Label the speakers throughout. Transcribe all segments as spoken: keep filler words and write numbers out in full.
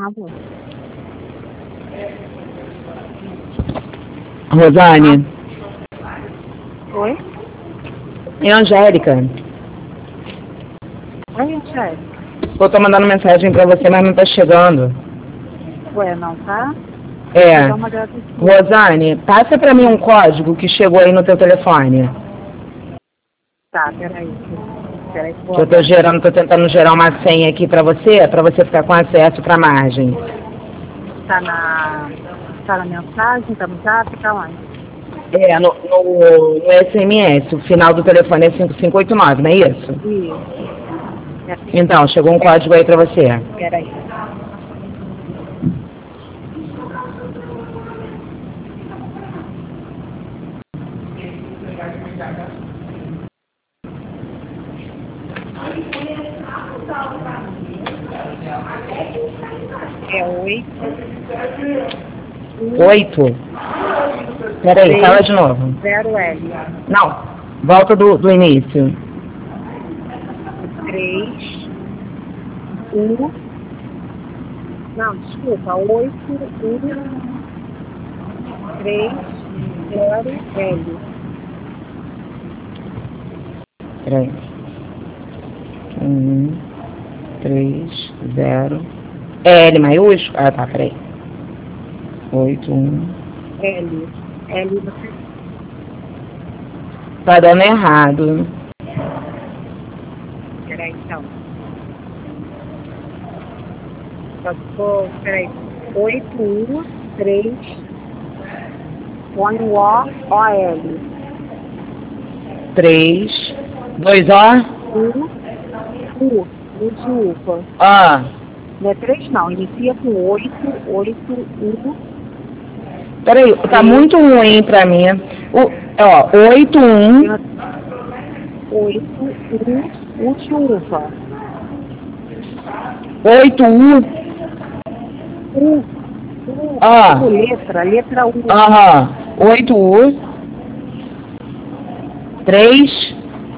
Speaker 1: Alô?
Speaker 2: Rosane,
Speaker 1: Oi?
Speaker 2: é a Angélica.
Speaker 1: Oi, Angélica.
Speaker 2: Eu tô mandando mensagem pra você, mas não tá chegando.
Speaker 1: Ué, não tá?
Speaker 2: É.
Speaker 1: Vou dar uma olhada aqui.
Speaker 2: Rosane, passa pra mim um código que chegou aí no teu telefone.
Speaker 1: Tá, peraí. Peraí, que vou
Speaker 2: Que eu tô
Speaker 1: olhar.
Speaker 2: gerando, tô tentando gerar uma senha aqui pra você, pra você ficar com acesso pra margem.
Speaker 1: Tá na... Tá na mensagem, tá no zap, tá onde?
Speaker 2: É, no, no, no S M S, o final do telefone é cinco cinco oito nove, não é isso?
Speaker 1: Isso. É,
Speaker 2: Então, chegou um código aí pra você.
Speaker 1: peraí. É oito.
Speaker 2: Oito? Peraí, fala de novo.
Speaker 1: Zero L.
Speaker 2: Não, volta do, do início.
Speaker 1: Três. Um. Não, desculpa. Oito. Um. Três. Zero L.
Speaker 2: Peraí. Um, três, zero. L maiúsculo? Ah, tá, peraí. Oito, um.
Speaker 1: L. L você...
Speaker 2: Tá dando errado.
Speaker 1: Peraí, então. Só ficou, peraí, oito, um, três, põe o O, O, L.
Speaker 2: Três, dois O.
Speaker 1: U, U, U de uva.
Speaker 2: Ah,
Speaker 1: Não é três não, inicia com oito, oito, U.
Speaker 2: peraí, tá muito ruim pra mim. O, ó, oito, um.
Speaker 1: oito, U, U de uva.
Speaker 2: Oito, U.
Speaker 1: U, U,
Speaker 2: Ah.
Speaker 1: como letra, letra U.
Speaker 2: Aham. Oito, U. Três.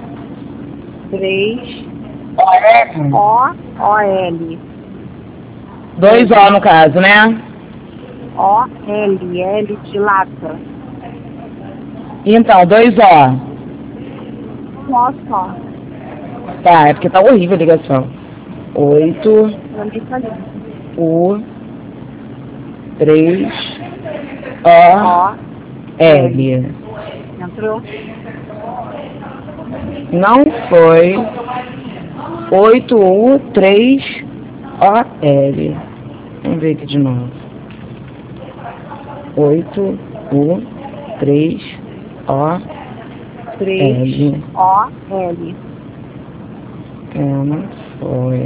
Speaker 1: três,
Speaker 2: O,
Speaker 1: O, O, L.
Speaker 2: dois O no caso, né?
Speaker 1: O, L, L de lata.
Speaker 2: Então, dois O.
Speaker 1: Um O só.
Speaker 2: Tá, é porque tá horrível a ligação. Oito,
Speaker 1: Pra mim tá lindo.
Speaker 2: U, três, O,
Speaker 1: O,
Speaker 2: L.
Speaker 1: entrou?
Speaker 2: Não foi. Oito, U, três, O, L. Vamos ver aqui de novo. Oito, U, três, O,
Speaker 1: três,
Speaker 2: L.
Speaker 1: O, L.
Speaker 2: É, não foi.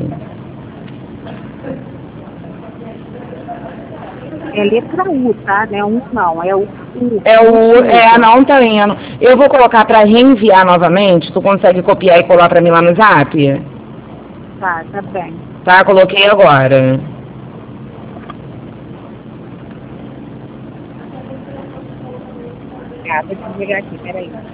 Speaker 1: É letra U, tá? Não é um não, é o U.
Speaker 2: É o,
Speaker 1: U,
Speaker 2: é, não tá indo. Eu vou colocar pra reenviar novamente. Tu consegue copiar e colar pra mim lá no zap?
Speaker 1: Tá, tá bem.
Speaker 2: Tá, coloquei agora.
Speaker 1: Tá, vou desligar aqui, peraí.